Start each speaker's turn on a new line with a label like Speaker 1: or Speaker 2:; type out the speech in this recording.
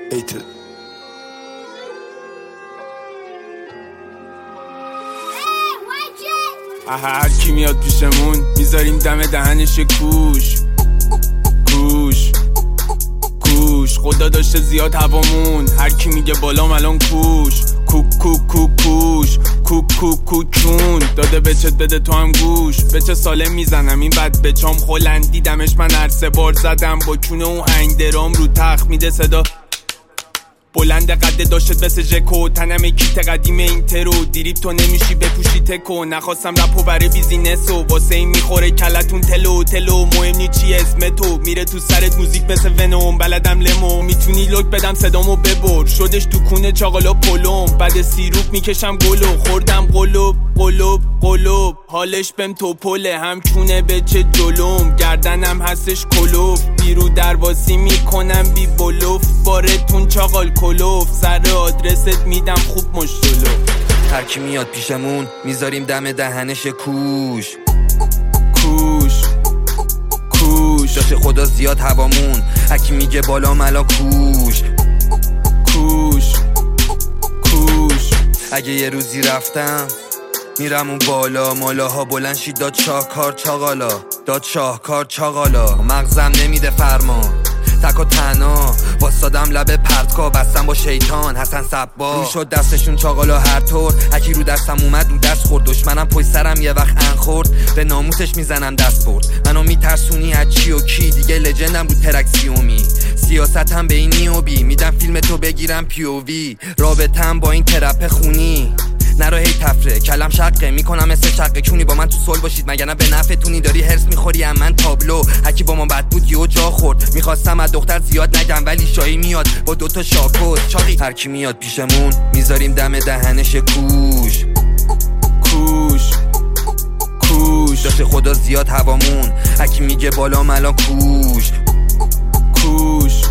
Speaker 1: ایتل هر کی میاد پیشمون میذاریم دم دهنش کوش خدا داشته زیاد هوامون. هر کی میگه بالام الان کوش کوچون داده بچت بده تو هم گوش. بچه سالم میزنم این بد بچام خلند دیدمش من هر 3 بار زدم با چونه اون هنگ درام رو تخت میده صدا بلند قده داشت بس ژکو تنم کیت قدیم این ترو دیریب تو نمیشی بپوشی تکو. نخواستم رپو برای بیزینسو واسه این میخوره کلتون تلو مهم نی چی اسم تو میره تو سرت موزیک مثل ونوم بلدم لمو میتونی لوک بدم صدامو ببر شدش تو کونه چاقالا پلوم بعد سیروپ میکشم گلو خوردم قلوب حالش بهم توپله هم چونه بچه جلوم گردنم هستش کلوف بیرو درواسی میکنم بی بلوف بارتون چاقال کلوف سر آدرست میدم خوب مشتلو.
Speaker 2: هر کی میاد پیشمون میذاریم دم دهنش کوش داشته خدا زیاد هوامون. هر کی میگه بالا ملا کوش اگه یه روزی رفتم میرم اون بالا مالاها بلند شید داد شاهکار چاقالا مغزم نمیده فرمان تک و تنها واسادم لب پرتکا بستم با شیطان حسن صبا رو شد دستشون چاقالا هر طور هکی رو دستم اومد رو دست خورد دشمنم پشت سرم یه وقت انخورد به ناموسش میزنم دست برد منو میترسونی از چی و کی دیگه لجندم رو ترکسیومی سیاستم به این نیوبی میدم فیلم تو بگیرم پیووی رابطم با این ترپ خونی نرو هی تفره کلم شقه میکنم مثل شقه کونی با من تو صلح باشید مگرنه به نفعتونی داری هرس میخوری ام من تابلو هکی با ما بد بود یهو جا خورد میخواستم از دختر زیاد نگم ولی شایی میاد با 2 شاکوت چاقی. هر کی میاد پیشمون میذاریم دم دهنش کوش داشته خدا زیاد هوامون. هر کی میگه بالا ملا کوش